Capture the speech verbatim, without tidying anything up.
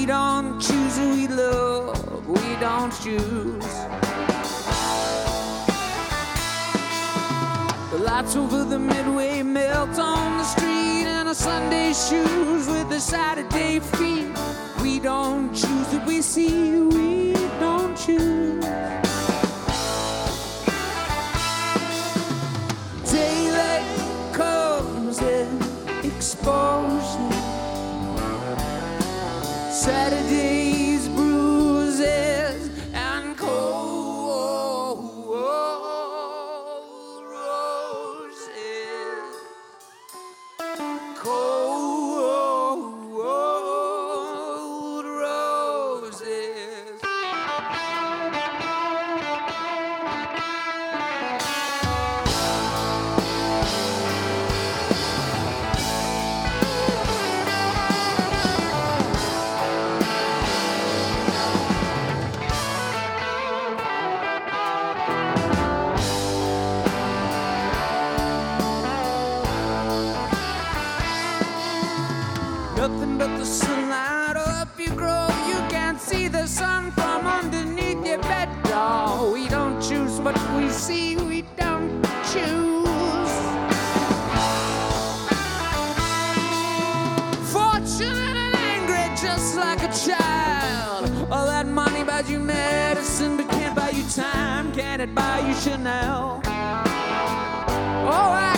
We don't choose who we love, we don't choose. The lights over the Midway melt on the street, and our Sunday shoes with the Saturday feet. We don't choose what we see, we don't choose. Daylight comes and exposure. Saturday's bruises and cold roses. Cold roses. Nothing but the sunlight up you grow. You can't see the sun from underneath your bed. Oh, we don't choose what we see, we don't choose. Fortunate and angry, just like a child. All that money buys you medicine, but can't buy you time. Can it buy you Chanel? Oh, I